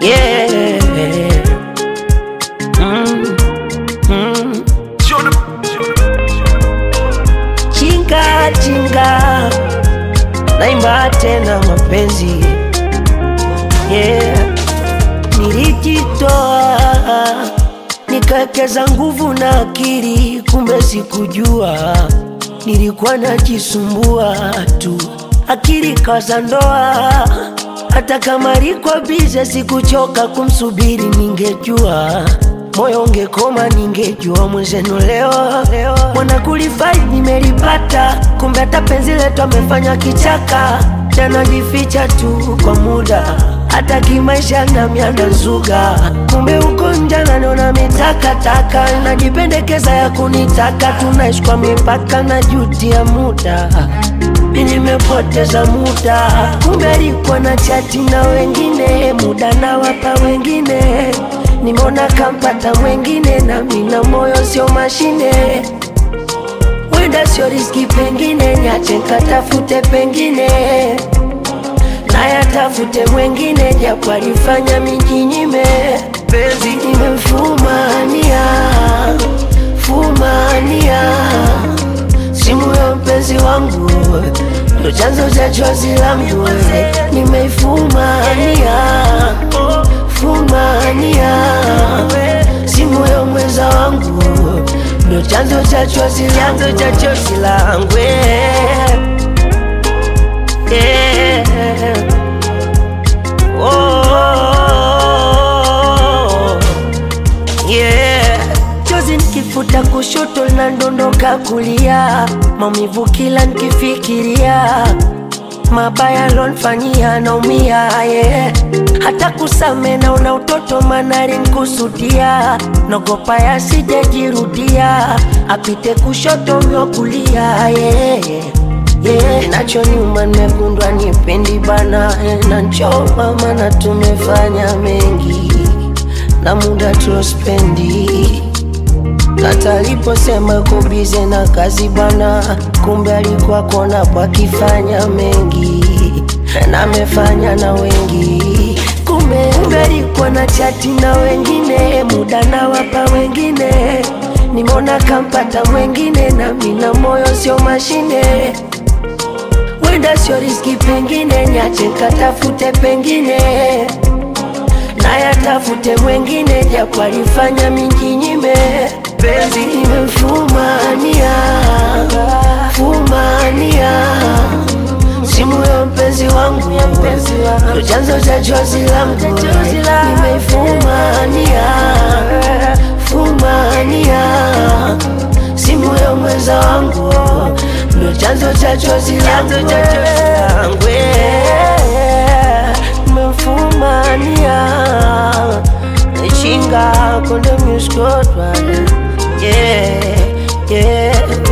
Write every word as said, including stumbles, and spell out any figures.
yeah. Mm, mm. Chinga chinga, naimba tena mapenzi, yeah. Nilijitoa nikawekeza nguvu na akili, kumbe sikujua nilikuwa najisumbua tu, akili kaza ndoa. Hata kama liko bize sikuchoka kumsubiri, ningejua moyo ungekoma, ningejua mwenzenu leo mwana kulifai nimelipata. Kumbe hata penzi letu amefanya kichaka, tena jificha tu kwa muda, hata kimaisha na mianda zuga. Kumbe uko njana nona mitaka taka, najipendekeza ya kunitaka, tunaishi kwa mipaka na juti ya muda. Mimi nimepoteza muda, kumbe alikuwa na chati na wengine, muda na wapa wengine. Nimeona kampata mwengine, na mina moyo sio mashine. Wenda sio riski pengine, nyache katafute pengine, na yatafute mwengine, japo alifanya mijinyime. Penzi nimefumania, fumania, simu ya mpenzi wangu ndo chanzo cha chozi langu. Nimeifumania, fumania, simu ya mwenza wangu ndo chanzo cha chozi langu, cha chozi langu, yeah. Oh, yeah. Chozi nikifuta kushoto na ndondoka kulia, maumivu kila nikifikiria, mabaya lonfanyia naumia, yeah. Hata kusame na una utoto manari nkusudia, nogopa ya sijejirudia, apite kushoto myo kulia, yeah. Yeah, nacho nyuma nimekundwa nipendi bana, na nchoma mana tumefanya mengi na muda tulospendi. Kata aliposema kubize na kazi bana, kumbe alikuwa kona kwa kifanya mengi, na amefanya na wengi. Kumbe kumbe alikuwa na chati na wengine, muda na wapa wengine. Nimeona kampata mwengine, na mina moyo sio mashine. Wenda sio riski pengine, nyache katafute pengine, na yatafute mwengine, japo alifanya mijinyime. Penzi nimefumania, fumania, simu ya mpenzi wangu ndo chanzo cha chozi langu. Nimeifumania, fumania, simu ya mwenza wangu ndo chanzo cha chozi langu. Nimefumania, Chinga konde muskotwa, yeah, yeah.